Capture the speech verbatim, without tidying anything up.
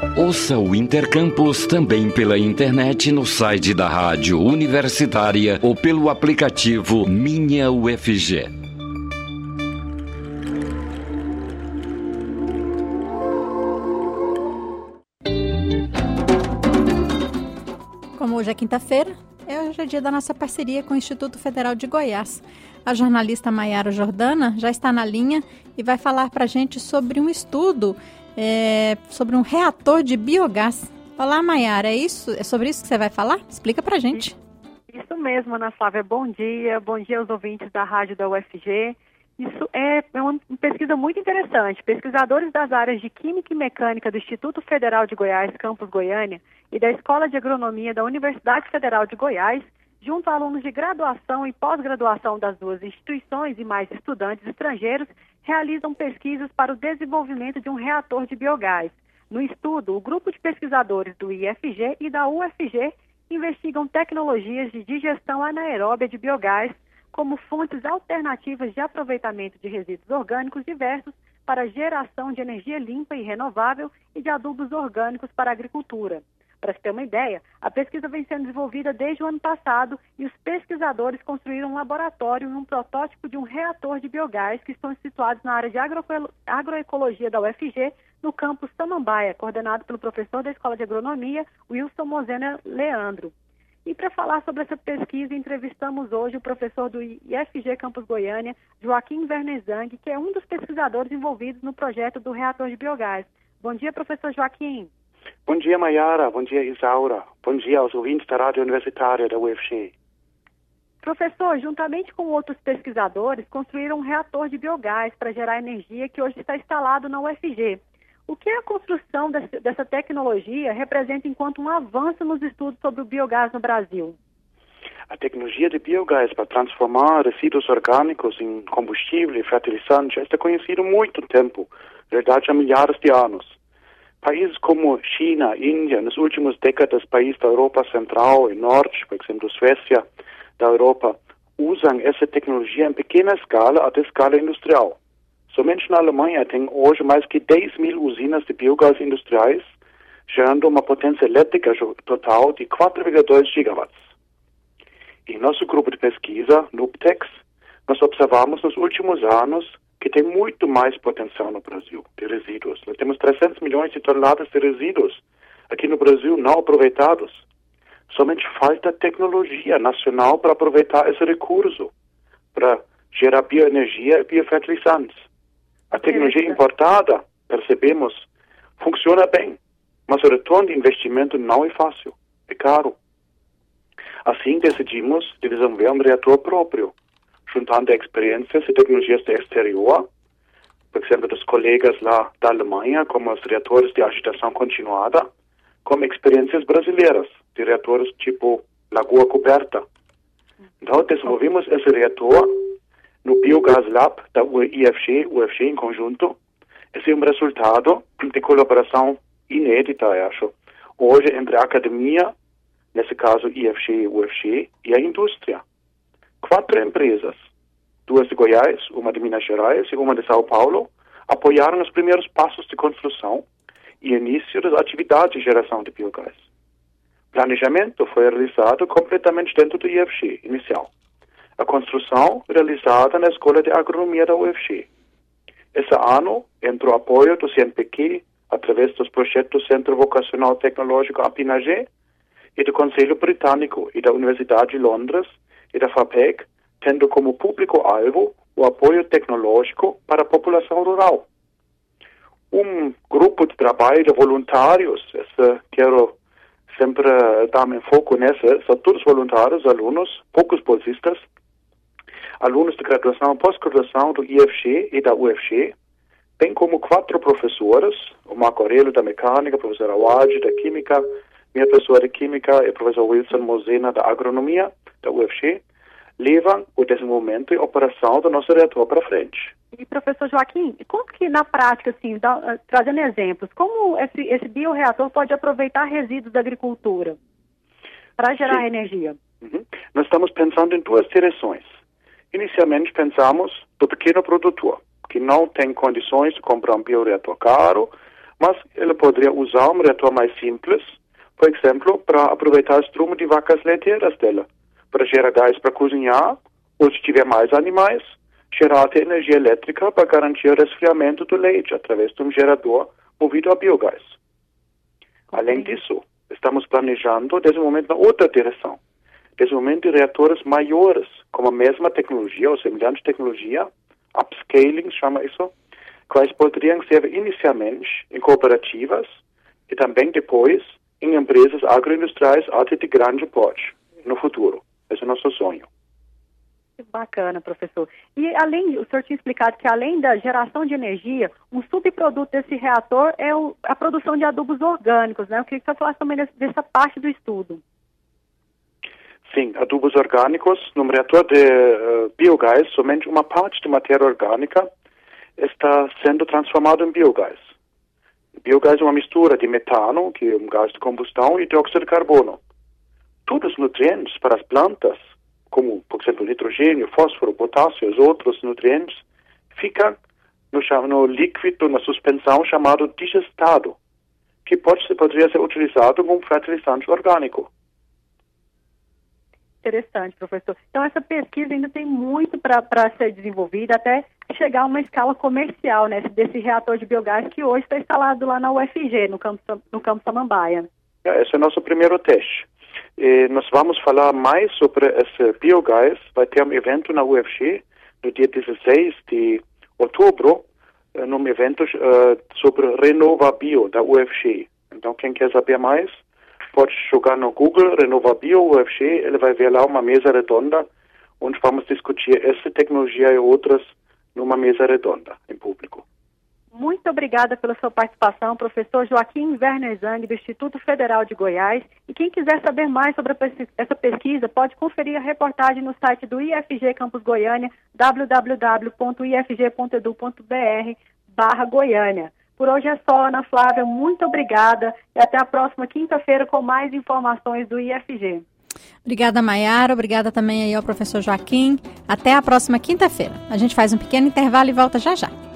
Ouça o Intercampus também pela internet no site da Rádio Universitária ou pelo aplicativo Minha U F G. Como hoje é quinta-feira, hoje é dia da nossa parceria com o Instituto Federal de Goiás. A jornalista Maiara Jordana já está na linha e vai falar para a gente sobre um estudo é, sobre um reator de biogás. Olá, Maiara, é isso? É sobre isso que você vai falar? Explica para a gente. Isso mesmo, Ana Flávia. Bom dia. Bom dia aos ouvintes da rádio da U F G. Isso é uma pesquisa muito interessante. Pesquisadores das áreas de Química e Mecânica do Instituto Federal de Goiás, Campus Goiânia, e da Escola de Agronomia da Universidade Federal de Goiás, junto a alunos de graduação e pós-graduação das duas instituições e mais estudantes estrangeiros, realizam pesquisas para o desenvolvimento de um reator de biogás. No estudo, o grupo de pesquisadores do I F G e da U F G investigam tecnologias de digestão anaeróbia de biogás como fontes alternativas de aproveitamento de resíduos orgânicos diversos para geração de energia limpa e renovável e de adubos orgânicos para a agricultura. Para se ter uma ideia, a pesquisa vem sendo desenvolvida desde o ano passado e os pesquisadores construíram um laboratório e um protótipo de um reator de biogás que estão situados na área de agroecolo- agroecologia da U F G, no campus Samambaia, coordenado pelo professor da Escola de Agronomia, Wilson Mozena Leandro. E para falar sobre essa pesquisa, entrevistamos hoje o professor do I F G Campus Goiânia, Joaquim Vernezang, que é um dos pesquisadores envolvidos no projeto do reator de biogás. Bom dia, professor Joaquim. Bom dia, Maiara. Bom dia, Isaura. Bom dia aos ouvintes da Rádio Universitária da U F G. Professor, juntamente com outros pesquisadores, construíram um reator de biogás para gerar energia que hoje está instalado na U F G. O que a construção desse, dessa tecnologia representa enquanto um avanço nos estudos sobre o biogás no Brasil? A tecnologia de biogás para transformar resíduos orgânicos em combustível e fertilizante está conhecida há muito tempo, na verdade há milhares de anos. Países como China, Índia, nas últimas décadas, países da Europa Central e Norte, por exemplo, Suécia, da Europa, usam essa tecnologia em pequena escala até escala industrial. Somente na Alemanha tem hoje mais que dez mil usinas de biogás industriais, gerando uma potência elétrica total de quatro vírgula dois gigawatts. Em nosso grupo de pesquisa, NUPTEX, nós observamos nos últimos anos que tem muito mais potencial no Brasil de resíduos. Nós temos trezentos milhões de toneladas de resíduos aqui no Brasil não aproveitados. Somente falta tecnologia nacional para aproveitar esse recurso, para gerar bioenergia e biofertilizantes. A tecnologia importada, percebemos, funciona bem, mas o retorno de investimento não é fácil, é caro. Assim decidimos desenvolver um reator próprio, juntando experiências e tecnologias do exterior, por exemplo, dos colegas lá da Alemanha, como os reatores de agitação continuada, como experiências brasileiras, de reatores tipo Lagoa Coberta. Então, desenvolvemos esse reator no Biogás Lab da I F G, U F G em conjunto. Esse é um resultado de colaboração inédita, acho, hoje entre a academia, nesse caso I F G, U F G, e a indústria. Quatro empresas, duas de Goiás, uma de Minas Gerais e uma de São Paulo, apoiaram os primeiros passos de construção e início das atividades de geração de biogás. O planejamento foi realizado completamente dentro do I F G inicial. A construção realizada na Escola de Agronomia da U F G. Esse ano entrou apoio do C N P Q através dos projetos do Centro Vocacional Tecnológico Apinagé e do Conselho Britânico e da Universidade de Londres e da FAPEC, tendo como público-alvo o apoio tecnológico para a população rural. Um grupo de trabalho de voluntários, esse, quero sempre dar um foco nessa, são todos voluntários, alunos, poucos bolsistas, alunos de graduação e pós-graduação do I F G e da U F G, bem como quatro professores, o Marco Aurelio da Mecânica, o professor Awad da Química, minha professora de Química e o professor Wilson Mozena da Agronomia da U F G, levam o desenvolvimento e operação do nosso reator para frente. E, professor Joaquim, como que na prática, assim, dá, trazendo exemplos, como esse, esse bioreator pode aproveitar resíduos da agricultura para gerar Sim. energia? Uhum. Nós estamos pensando em duas direções. Inicialmente pensamos do pequeno produtor, que não tem condições de comprar um bioreator caro, Mas ele poderia usar um reator mais simples, por exemplo, para aproveitar o estrumo de vacas leiteiras dela, para gerar gás para cozinhar, ou se tiver mais animais, gerar até energia elétrica para garantir o resfriamento do leite através de um gerador movido a biogás. Além disso, estamos planejando, nesse momento, na outra direção. Desenvolvimento de reatores maiores, com a mesma tecnologia ou semelhante tecnologia, upscaling, chama isso, quais poderiam ser inicialmente em cooperativas e também depois em empresas agroindustriais até de grande porte, no futuro. Esse é o nosso sonho. Que bacana, professor. E além, o senhor tinha explicado que além da geração de energia, um subproduto desse reator é o, a produção de adubos orgânicos, né? Eu queria que o senhor falasse também desse, dessa parte do estudo. Sim, adubos orgânicos, no reator de uh, biogás, somente uma parte de matéria orgânica está sendo transformada em biogás. Biogás é uma mistura de metano, que é um gás de combustão, e dióxido de carbono. Todos os nutrientes para as plantas, como, por exemplo, nitrogênio, fósforo, potássio e os outros nutrientes, ficam no, no líquido, na suspensão chamado digestado, que pode, poderia ser utilizado como fertilizante orgânico. Interessante, professor. Então, essa pesquisa ainda tem muito para ser desenvolvida até chegar a uma escala comercial, né, desse reator de biogás que hoje está instalado lá na U F G, no campo, no campo Samambaia. Esse é o nosso primeiro teste. E nós vamos falar mais sobre esse biogás. Vai ter um evento na U F G no dia dezesseis de outubro, num evento uh, sobre RenovaBio da U F G. Então, quem quer saber mais, pode jogar no Google RenovaBio U F G, ele vai ver lá uma mesa redonda, onde vamos discutir essa tecnologia e outras numa mesa redonda em público. Muito obrigada pela sua participação, professor Joaquim Werner Zang, do Instituto Federal de Goiás. E quem quiser saber mais sobre essa pesquisa, pode conferir a reportagem no site do I F G Campus Goiânia, w w w ponto i f g ponto e d u ponto b r barra Goiânia. Por hoje é só, Ana Flávia, muito obrigada e até a próxima quinta-feira com mais informações do I F G. Obrigada, Maiara. Obrigada também aí ao professor Joaquim. Até a próxima quinta-feira. A gente faz um pequeno intervalo e volta já já.